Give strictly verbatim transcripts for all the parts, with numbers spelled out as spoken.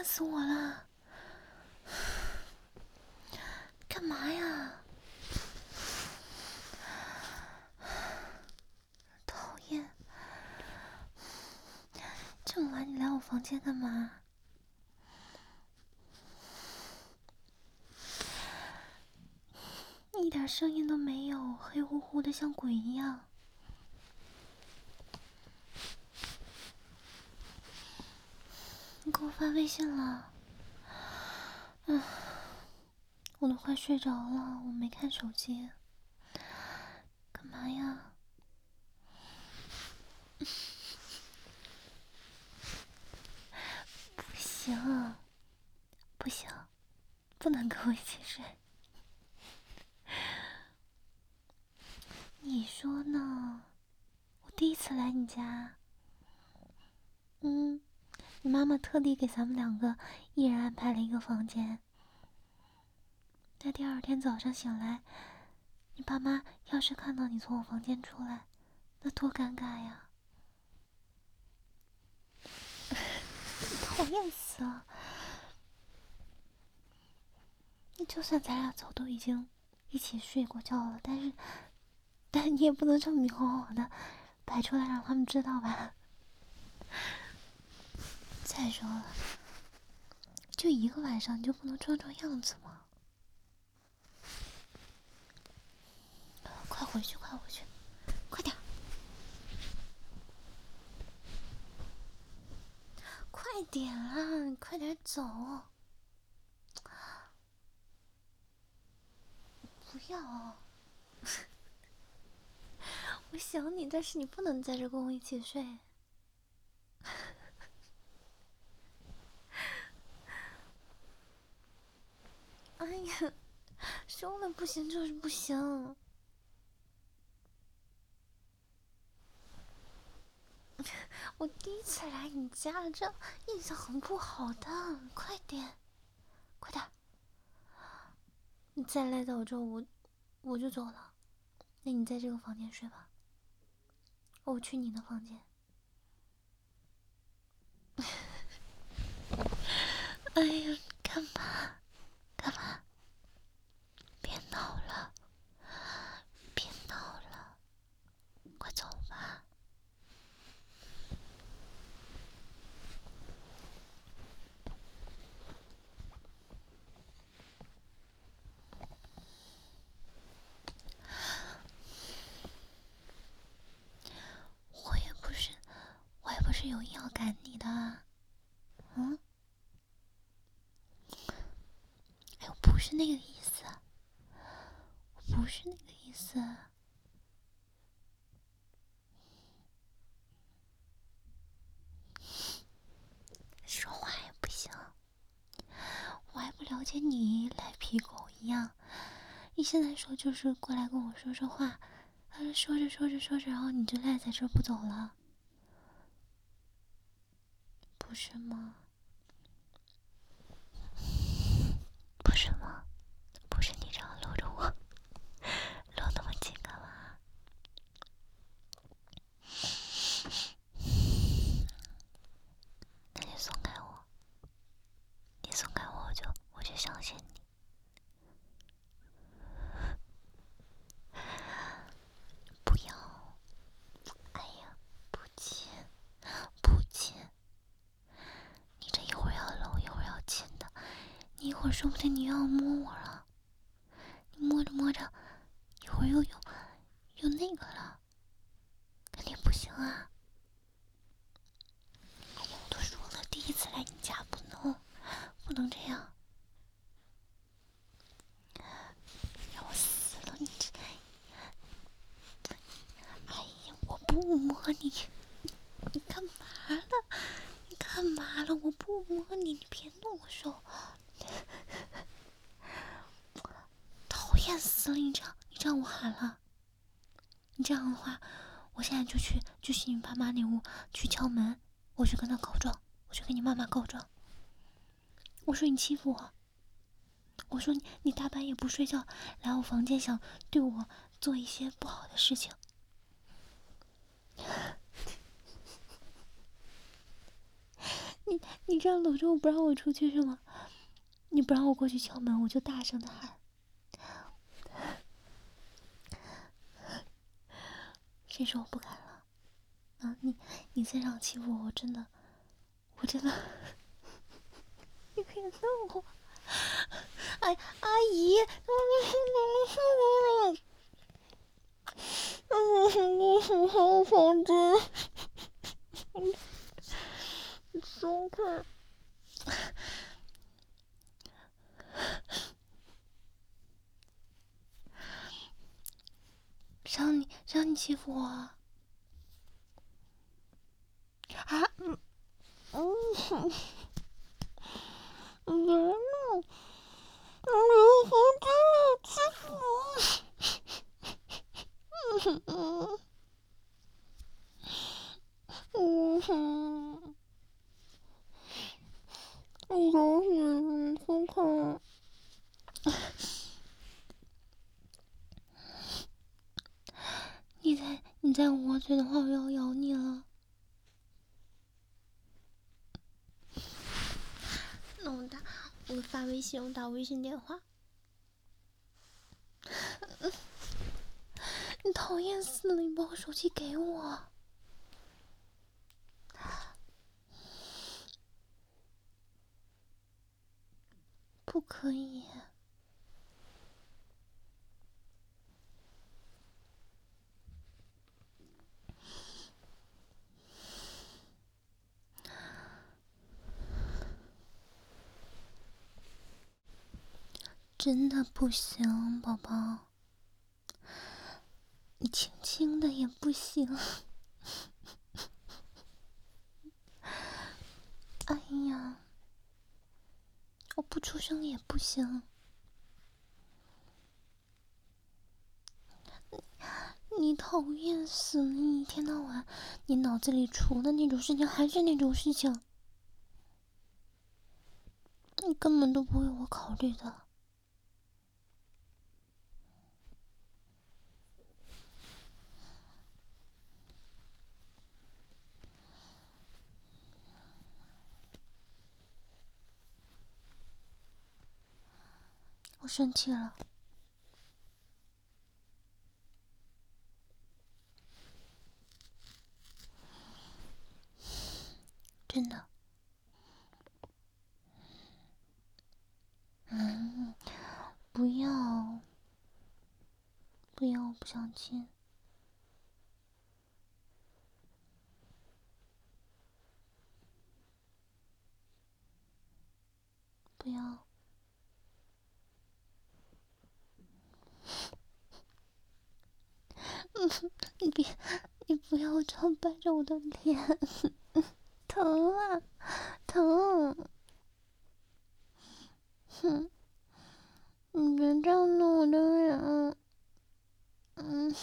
死我了！干嘛呀？讨厌！这么晚你来我房间干嘛？一点声音都没有，黑乎乎的像鬼一样。你给我发微信了？嗯，我都快睡着了，我没看手机。干嘛呀？不行，不行，不能跟我一起睡。你说呢？我第一次来你家。嗯，你妈妈特地给咱们两个一人安排了一个房间。那第二天早上醒来，你爸妈要是看到你从我房间出来，那多尴尬呀！讨厌死了！那就算咱俩早都已经一起睡过觉了，但是，但是你也不能这么明晃晃的摆出来让他们知道吧？再说了，就一个晚上，你就不能装装样子吗？快回去，快回去，快点！快点啊！你快点走！不要！我想你，但是你不能在这跟我一起睡。哎呀，说了不行就是不行。我第一次来你家，这印象很不好的。快点，快点！你再赖在我这，我我就走了。那你在这个房间睡吧，我去你的房间。哎呀，干嘛？干嘛？别闹了，别闹了，快走吧。我也不是，我也不是有意要赶你的。嗯？哎，我不是那个意思，我不是那个意思。说话也不行，我还不了解你，赖皮狗一样。你现在说就是过来跟我说说话，但是说着说着说着，然后你就赖在这儿不走了，不是吗？不是吗？不是你这样搂着我，搂那么紧干嘛？那你松开我，你松开我，我就我就相信你。不要！哎呀，不亲，不亲！你这一会儿要搂，一会儿要亲的，你一会儿说不定你又要摸我了。你摸着摸着，一会儿又有又那个了，肯定不行啊！哎呀，我都说了，第一次来你家不能，不能这样。要死了你这！哎呀，我不摸你，你干嘛了？你干嘛了？我不摸你，你别动我手！讨厌死了！你这样，你这样我喊了。你这样的话，我现在就去，就去你爸妈那屋去敲门，我去跟他告状，我去跟你妈妈告状。我说你欺负我，我说你你大半夜不睡觉来我房间，想对我做一些不好的事情。你你你这样搂着我不让我出去是吗？你不让我过去敲门，我就大声的喊。谁说我不敢了？啊，你你再这样欺负我，我真的，我真的，你别弄我！哎，阿姨，我好房子，你松开！谁让你谁让你欺负我啊？啊，嗯嗯，别弄！我好怕欺负我！嗯嗯哼，我好想松开！你再你再捂我嘴的话，我要咬你了。那我打，我发微信，我打微信电话。你讨厌死了！你把我手机给我。不可以。真的不行，宝宝。你轻轻的也不行。哎呀，我不出声也不行。你讨厌死了！你一天到晚，你脑子里除了那种事情还是那种事情，你根本都不为我考虑的。我生气了。真的。嗯，不要，不要，我不想亲。不要。嗯，你别，你不要这样掰着我的脸，疼啊，疼！哼，你别这样弄我的脸。嗯，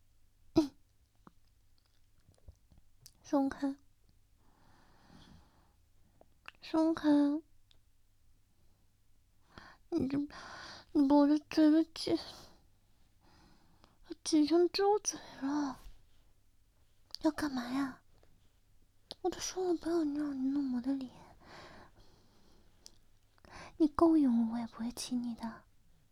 松开，松开！你这，你把我的嘴都挤，挤成猪嘴了。要干嘛呀？我都说了不要你让你弄我的脸，你勾引我，我也不会亲你的。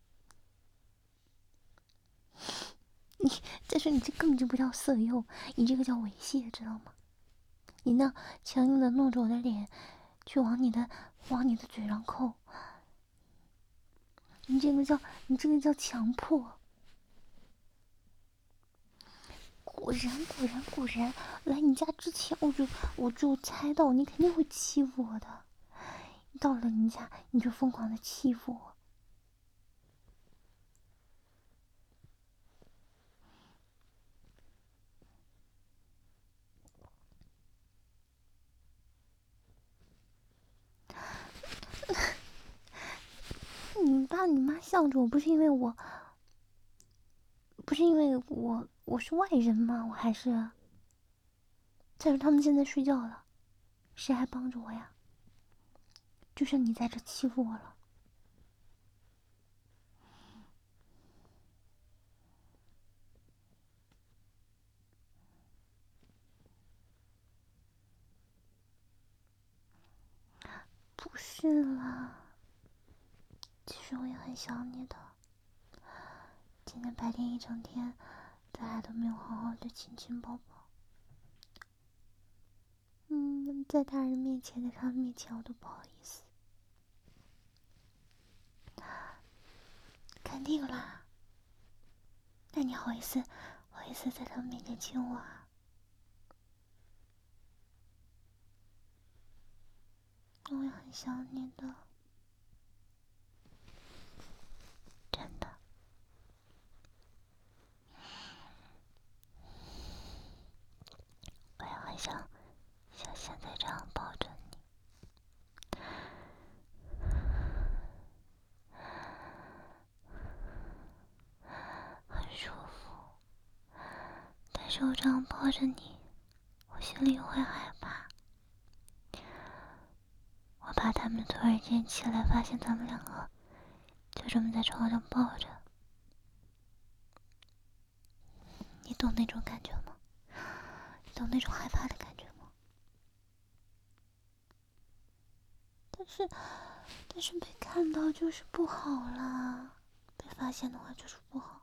你再说你这根本就不叫色诱，你这个叫猥亵，知道吗？你那强硬的弄着我的脸，去往你的往你的嘴上扣，你这个叫你这个叫强迫。果然果然果然，来你家之前我就我就猜到你肯定会欺负我的，到了你家你就疯狂的欺负我。你爸你妈向着我，不是因为我，不是因为我我是外人吗？我还是。再说他们现在睡觉了，谁还帮着我呀？就剩你在这欺负我了。 不是啦，其实我也很想你的。今天白天一整天，咱俩都没有好好的亲亲抱抱。嗯，在大人面前，在他们面前，我都不好意思。肯定啦。那你好意思，好意思在他们面前亲我啊？我也很想你的，真的。我也很想像现在这样抱着你，很舒服。但是我这样抱着你，我心里会害怕。我怕他们突然间起来，发现咱们两个就这么在床上抱着。你懂那种感觉吗？你懂那种害怕的感觉吗？但是，但是被看到就是不好啦，被发现的话就是不好。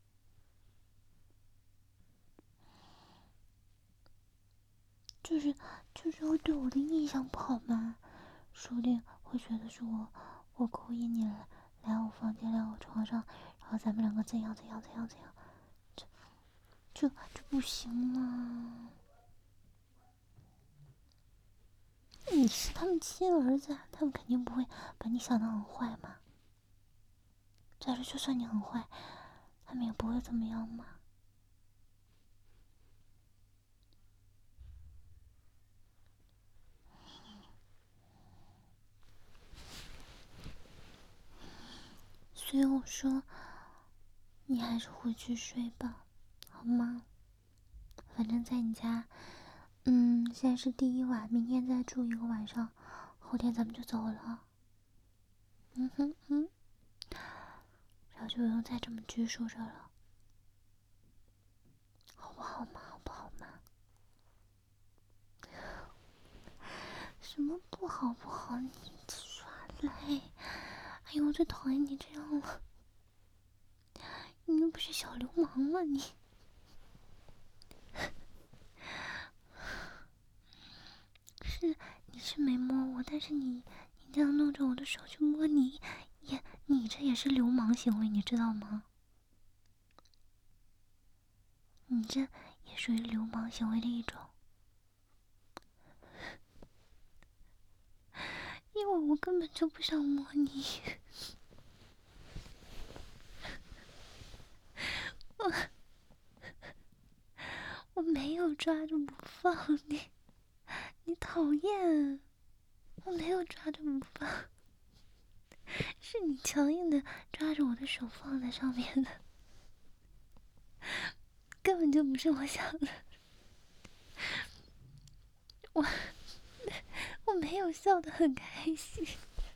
就是就是会对我的印象不好嘛，说不定会觉得是我我勾引你来来我房间来我床上，然后咱们两个怎样怎样怎样怎样，这这这不行嘛。你是他们亲儿子，他们肯定不会把你想得很坏嘛。再说就算你很坏，他们也不会怎么样嘛。所以我说，你还是回去睡吧，好吗？反正在你家，嗯，现在是第一晚，明天再住一个晚上，后天咱们就走了。嗯哼嗯，然后就不用再这么拘束着了，好不好嘛？好不好嘛？什么不好不好？你耍赖！哎呦，我最讨厌你这样了。你又不是小流氓吗？你是你是没摸我，但是你你这样弄着我的手去摸你，也你这也是流氓行为，你知道吗？你这也属于流氓行为的一种，因为我根本就不想摸你。我我没有抓住不放你，你讨厌！我没有抓住不放，是你强硬的抓着我的手放在上面的，根本就不是我想的。我我没有笑得很开心，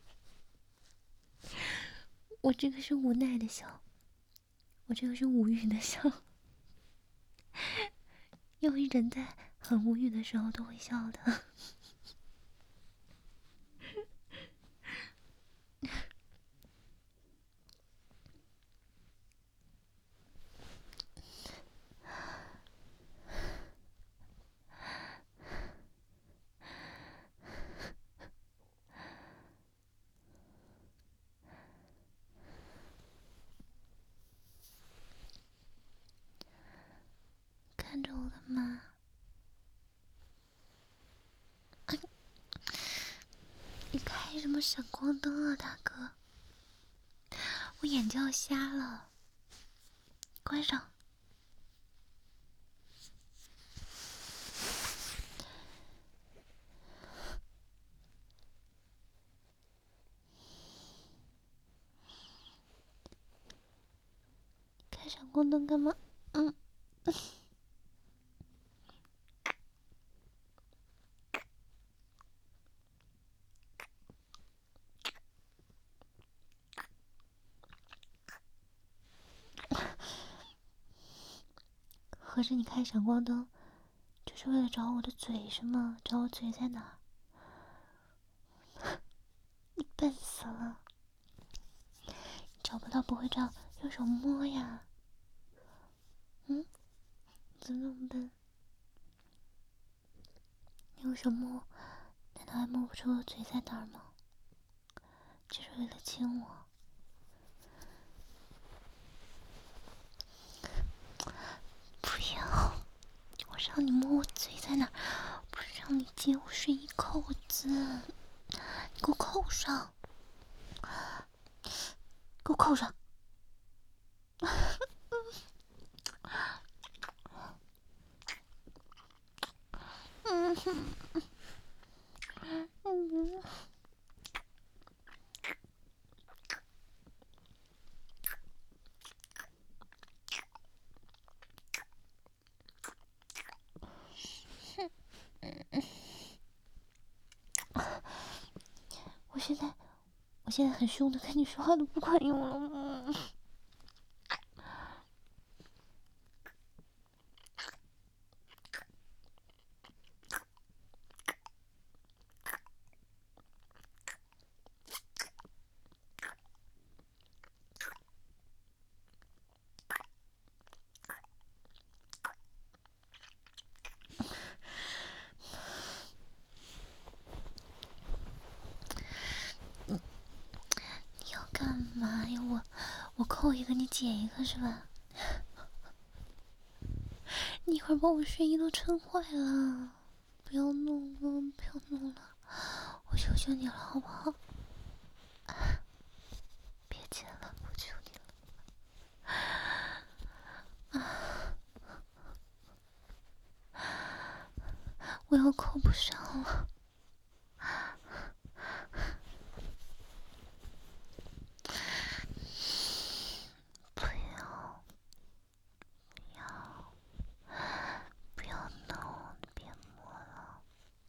我这个是无奈的笑，我这个是无语的笑。因为人在很无语的时候都会笑的。看着我干嘛？啊，你开什么闪光灯啊，大哥？我眼睛要瞎了，关上。开闪光灯干嘛？嗯。合着你开闪光灯，就是为了找我的嘴是吗？找我嘴在哪？ 笨死了！找不到不会这样用手摸呀？嗯？怎么那么笨？你用手摸，难道还摸不出我嘴在哪儿吗？只是为了亲我？不要！我让你摸我嘴在哪儿，不是让你解我睡衣扣子。你给我扣上！给我扣上！嗯哼，嗯。我现在，我现在很凶的跟你说话都不管用了。嗯。你要干嘛呀？我我扣一个，你解一个是吧？你一会儿把我睡衣都撑坏了，不要弄了，不要弄了，我求求你了，好不好？别解了，我求你了。啊！我又扣不上了。不要，不要，不要弄，别摸了。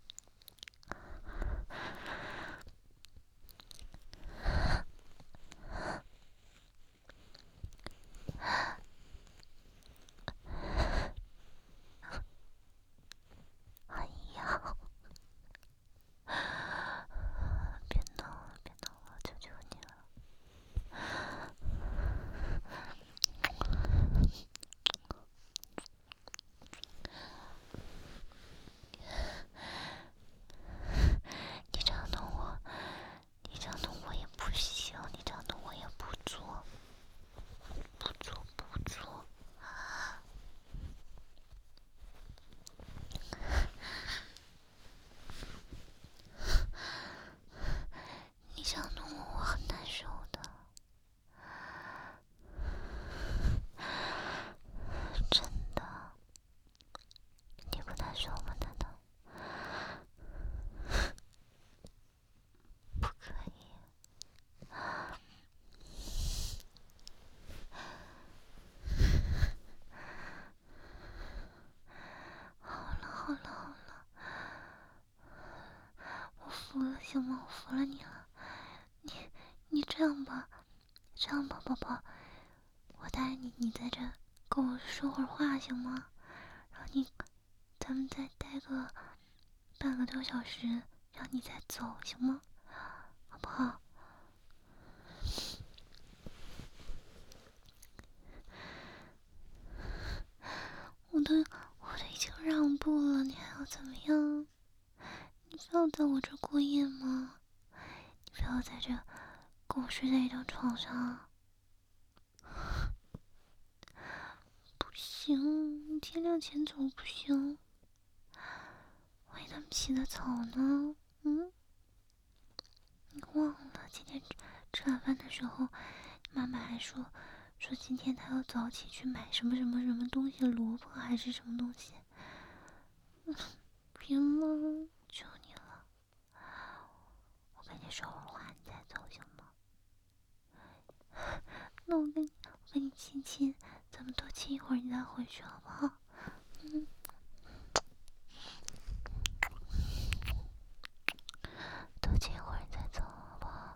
哎呀！别弄了，别弄了，求求你了。你这样弄我，你这样弄我也不行，你这样弄我也不做，不做不做。你这样弄我，我很难受的。真的，你不难受吗？难道？不可以。好了好了好了，我服了，行吗？我服了你了。你你这样吧，这样吧，宝宝，我带你，你在这跟我说会儿话，行吗？然后你，咱们再待个半个多小时，然后你再走，行吗？好不好？我都我都已经让步了，你还要怎么样？你非要在我这过夜吗？你非要在这跟我睡在一张床上？不行，天亮前走不行。万一他们洗的澡呢？嗯？你忘了今天吃晚饭的时候，妈妈还说说今天她要早起去买什么什么什么东西，萝卜还是什么东西？别了，求你了，我跟你说会儿话，你再走行吗？那我跟你我跟你亲亲，咱们多亲一会儿，你再回去好不好？嗯。多亲一会儿你再走好不好？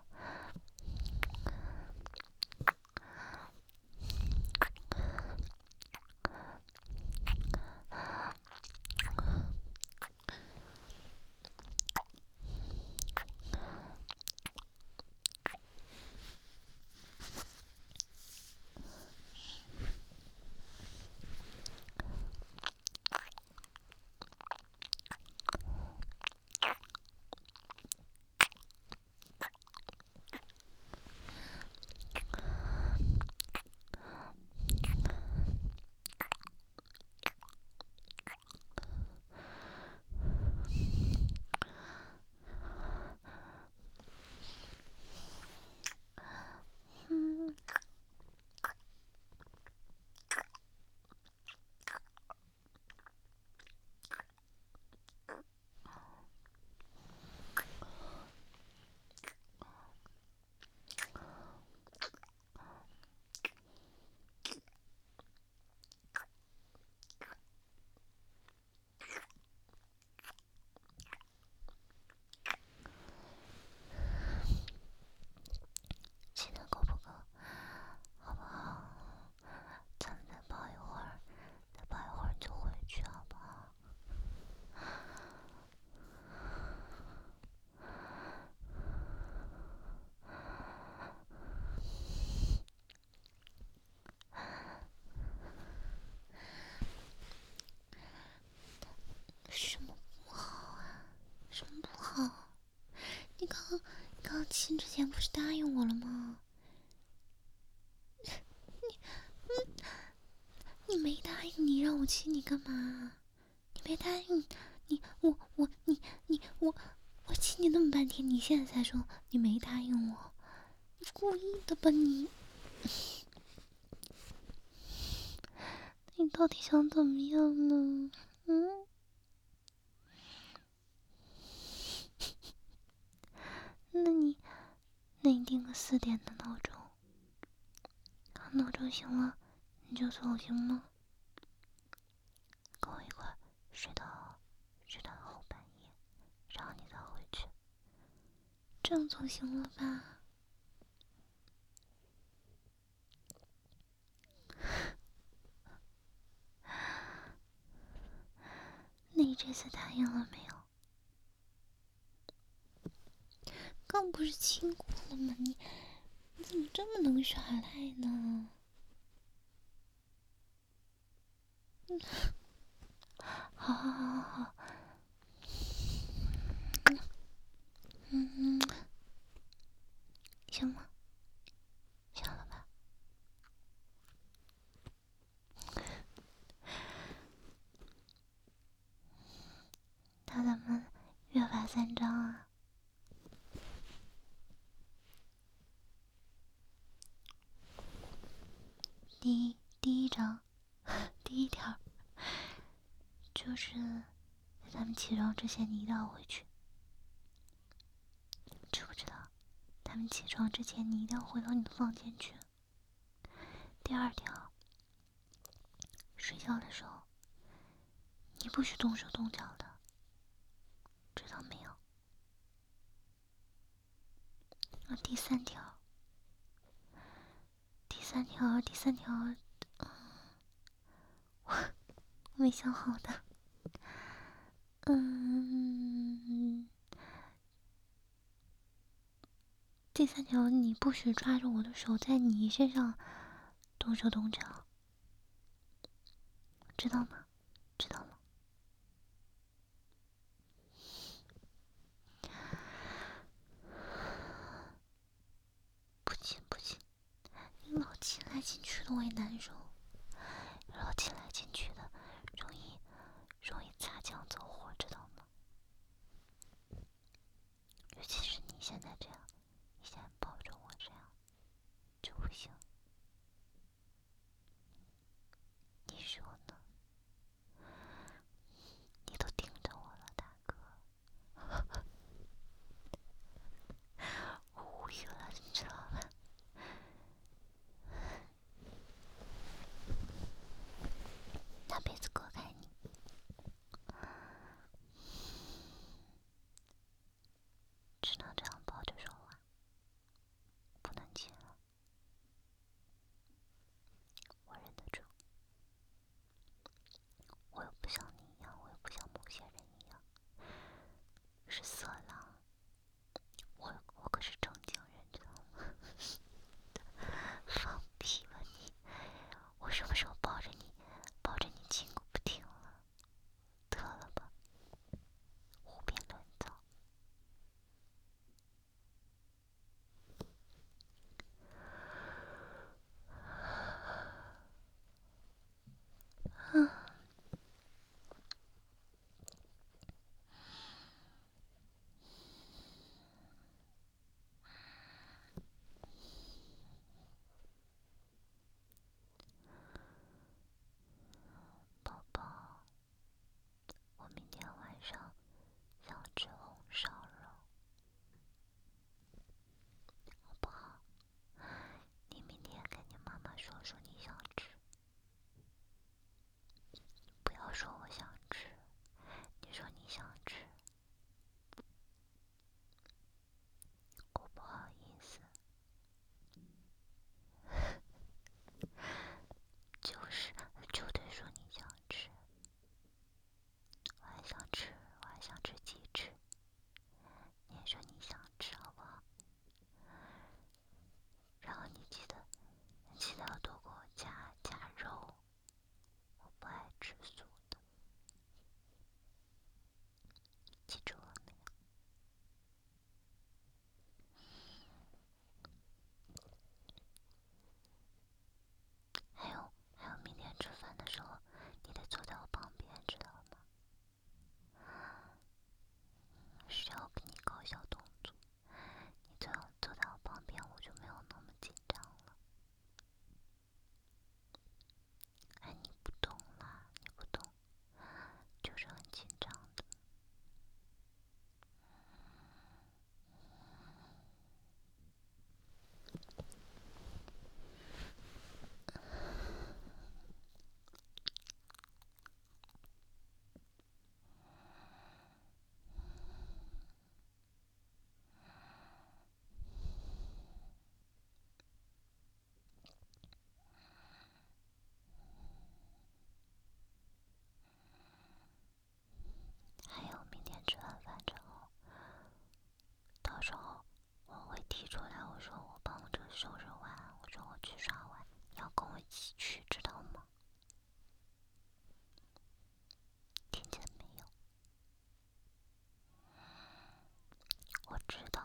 你刚你刚亲之前不是答应我了吗？你嗯，你没答应，你让我亲你干嘛？你没答应，你我我你你我我亲你那么半天，你现在才说你没答应我，你故意的吧你？你到底想怎么样呢？嗯？那你，那你定个四点的闹钟，闹钟响了你就走行吗？跟我一块睡到睡到后半夜，然后你再回去，这样总行了吧？那你这次答应了没有？刚不是亲过了吗？你你怎么这么能耍赖呢？嗯，好好好好，嗯嗯，行吗？行了吧？那咱们约法三章啊。第一第一章，第一条就是在咱们起床之前你一定要回去，知不知道？咱们起床之前你一定要回到你的房间去。第二条，睡觉的时候你不许动手动脚的，知道没有？啊，第三条，第三条，第三条，嗯，我没想好的。嗯，第三条，你不许抓着我的手在你身上动手动脚，知道吗？知道吗？不亲不亲，你老亲来亲去的我也难受，老亲来亲去的，容易容易擦枪走火，知道吗？尤其是你现在这样，你现在抱着我这样就不行。你说呢？你都盯着我了，大哥，我无语了，你知道吗？拿被子隔开你，只能这样抱着说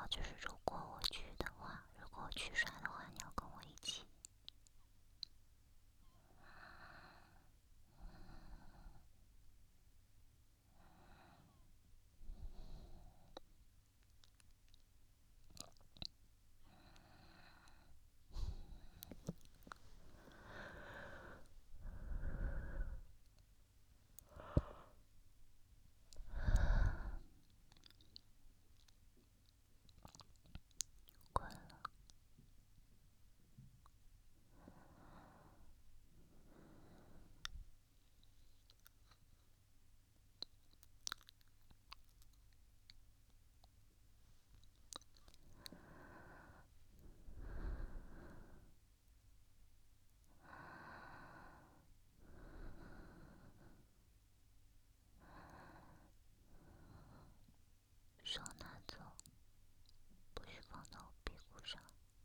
就是如果我去的话，如果我去耍的话，你要跟我一起。困了。手拿走，不许放到我屁股上。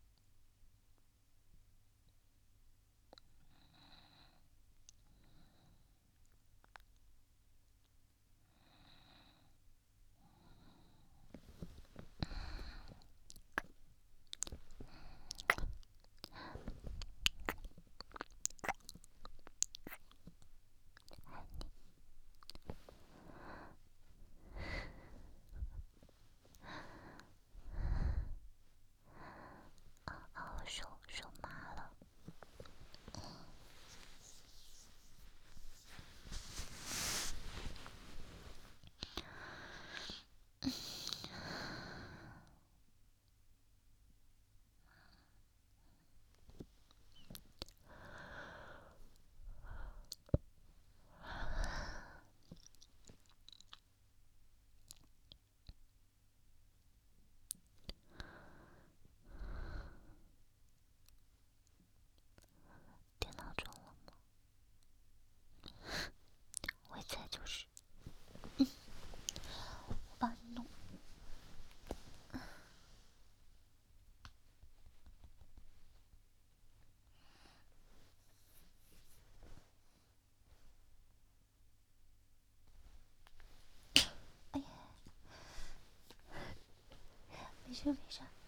手手麻了。点闹钟了吗？我一猜就是。嗯，我帮你弄。哎呀，没事没事。